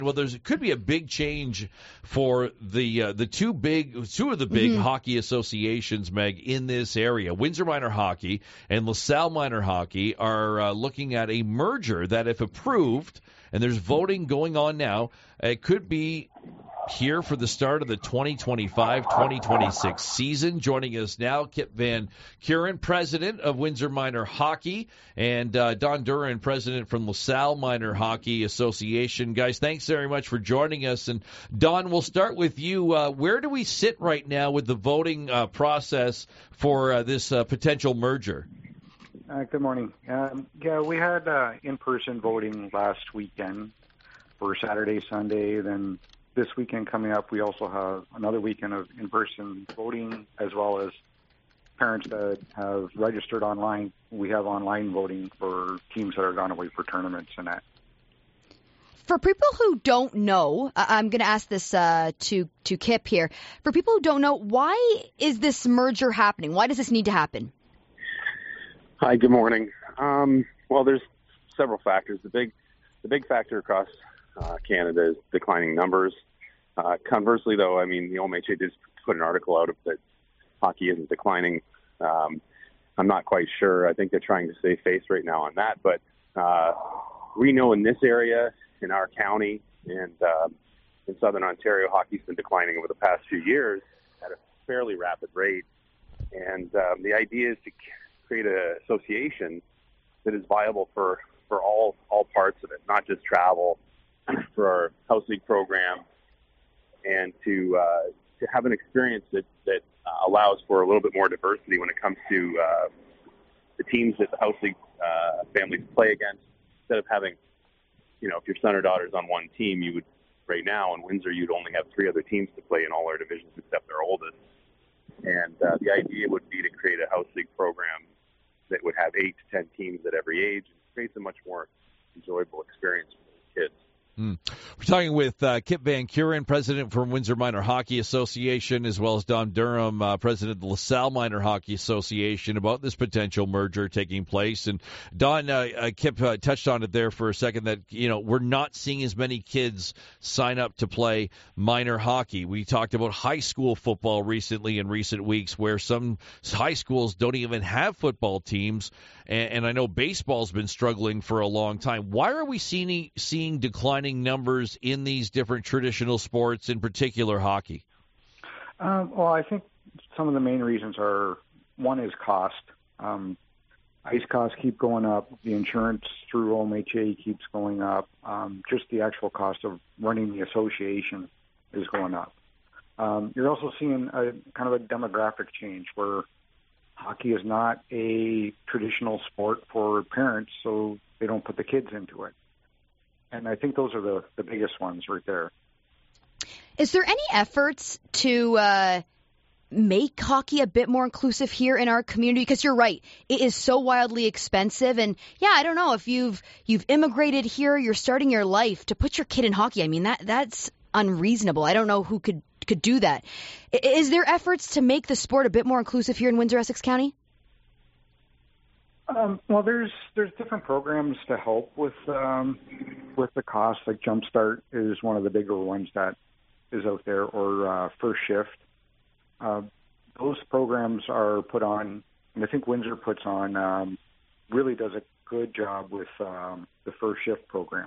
Well, could be a big change for the two of the big hockey associations, Meg, in this area. Windsor Minor Hockey and LaSalle Minor Hockey are looking at a merger that, if approved, and there's voting going on now, it could be here for the start of the 2025-2026 season. Joining us now, Kip Van Kuren, president of Windsor Minor Hockey, and Don Duran, president from LaSalle Minor Hockey Association. Guys, thanks very much for joining us. And Don, we'll start with you. Where do we sit right now with the voting process for this potential merger? Good morning. We had in-person voting last weekend for Saturday, Sunday. Then this weekend coming up, we also have another weekend of in-person voting, as well as parents that have registered online. We have online voting for teams that are gone away for tournaments and that. For people who don't know, I'm going to ask this to Kip here. For people who don't know, why is this merger happening? Why does this need to happen? Hi, good morning. Well, there's several factors. The big factor across Canada is declining numbers. Conversely, though, I mean, the OMHA did put an article out that hockey isn't declining. I'm not quite sure. I think they're trying to save face right now on that. But we know in this area, in our county, and in Southern Ontario, hockey's been declining over the past few years at a fairly rapid rate. And the idea is to create an association that is viable for all parts of it, not just travel, for our house league program, and to have an experience that allows for a little bit more diversity when it comes to the teams that the house league families play against. Instead of having, if your son or daughter's on one team, you would, right now in Windsor, you'd only have 3 other teams to play in all our divisions except their oldest. And the idea would be to create a house league program that would have 8 to 10 teams at every age and create a much more enjoyable experience for the kids. We're talking with Kip Van Kuren, president from Windsor Minor Hockey Association, as well as Don Durham, president of the LaSalle Minor Hockey Association, about this potential merger taking place. And Don, Kip touched on it there for a second that, we're not seeing as many kids sign up to play minor hockey. We talked about high school football recently in recent weeks, where some high schools don't even have football teams. And I know baseball's been struggling for a long time. Why are we seeing declining numbers in these different traditional sports, in particular hockey? Well, I think some of the main reasons are, one is cost. Ice costs keep going up. The insurance through OMHA keeps going up. Just the actual cost of running the association is going up. You're also seeing a kind of a demographic change where hockey is not a traditional sport for parents, so they don't put the kids into it. And I think those are the biggest ones right there. Is there any efforts to make hockey a bit more inclusive here in our community? Because you're right, it is so wildly expensive. And I don't know if you've immigrated here, you're starting your life, to put your kid in hockey. I mean, that's unreasonable. I don't know who could do that. Is there efforts to make the sport a bit more inclusive here in Windsor, Essex County? Well, there's different programs to help with the cost. Like Jumpstart is one of the bigger ones that is out there, or First Shift. Those programs are put on, and I think Windsor puts on, really does a good job with the First Shift program.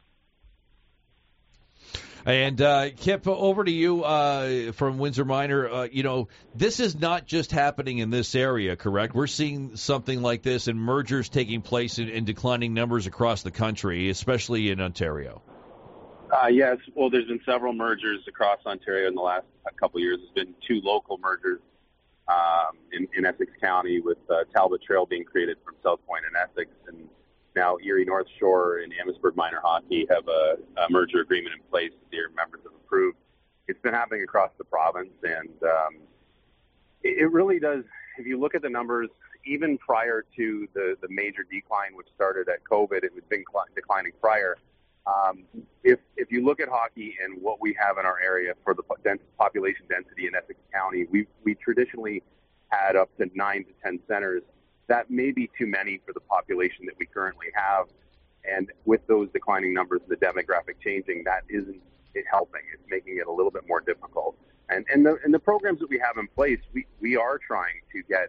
And Kip, over to you from Windsor Minor. This is not just happening in this area, correct? We're seeing something like this and mergers taking place in declining numbers across the country, especially in Ontario. Yes. Well, there's been several mergers across Ontario in the last couple of years. There's been 2 local mergers in Essex County, with Talbot Trail being created from South Point and Essex, and now Erie North Shore and Amherstburg Minor Hockey have a merger agreement in place that their members have approved. It's been happening across the province, and it really does. If you look at the numbers, even prior to the major decline, which started at COVID, it had been declining prior. If you look at hockey and what we have in our area for the population density in Essex County, we traditionally had up to 9 to 10 centers. That may be too many for the population that we currently have. And with those declining numbers and the demographic changing, that isn't helping. It's making it a little bit more difficult. And the programs that we have in place, we are trying to get,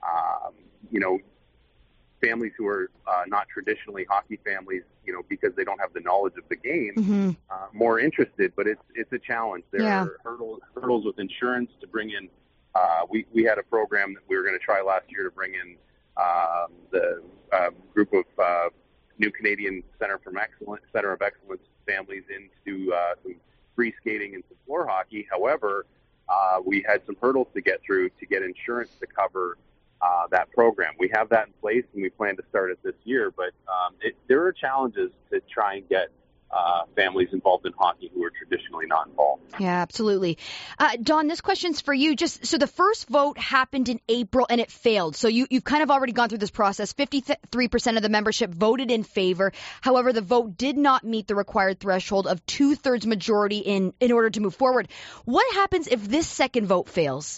families who are not traditionally hockey families, because they don't have the knowledge of the game, more interested. But it's a challenge. There are hurdles with insurance to bring in. We had a program that we were going to try last year to bring in the group of New Canadian Center of Excellence families into some free skating and some floor hockey. However, we had some hurdles to get through to get insurance to cover that program. We have that in place, and we plan to start it this year. But there are challenges to try and get families involved in hockey who are traditionally not involved. Yeah, absolutely. Don, this question's for you. So the first vote happened in April and it failed. So you've kind of already gone through this process. 53% of the membership voted in favor. However, the vote did not meet the required threshold of 2/3 majority in order to move forward. What happens if this second vote fails?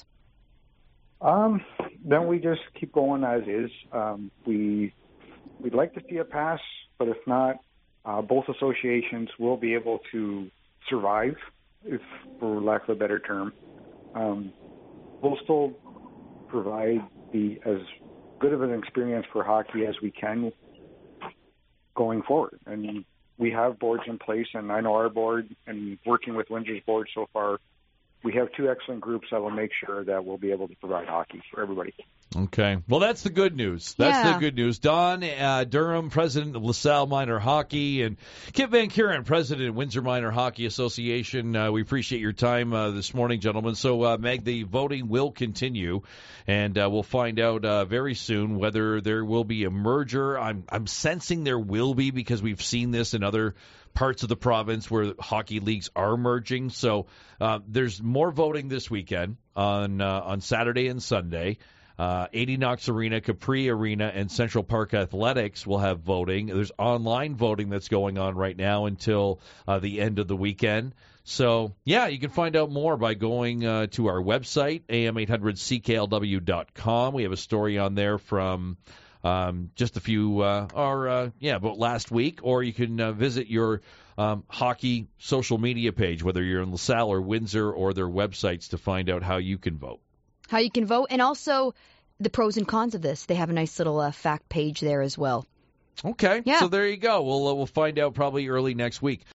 Then we just keep going as is. We'd like to see it pass, but if not, both associations will be able to survive, if for lack of a better term. We'll still provide as good of an experience for hockey as we can going forward. And we have boards in place, and I know our board, and working with Windsor's board so far, we have two excellent groups that will make sure that we'll be able to provide hockey for everybody. Okay. Well, that's the good news. That's the good news. Don Durham, president of LaSalle Minor Hockey, and Kip Van Kuren, president of Windsor Minor Hockey Association. We appreciate your time this morning, gentlemen. So, Meg, the voting will continue, and we'll find out very soon whether there will be a merger. I'm sensing there will be, because we've seen this in other parts of the province where hockey leagues are merging. So there's more voting this weekend on Saturday and Sunday. 80 Knox Arena, Capri Arena, and Central Park Athletics will have voting. There's online voting that's going on right now until the end of the weekend. So, yeah, you can find out more by going to our website, am800cklw.com. We have a story on there from just a few, about last week. Or you can visit your hockey social media page, whether you're in LaSalle or Windsor, or their websites, to find out how you can vote. How you can vote, and also the pros and cons of this. They have a nice little fact page there as well. Okay, so there you go. We'll find out probably early next week.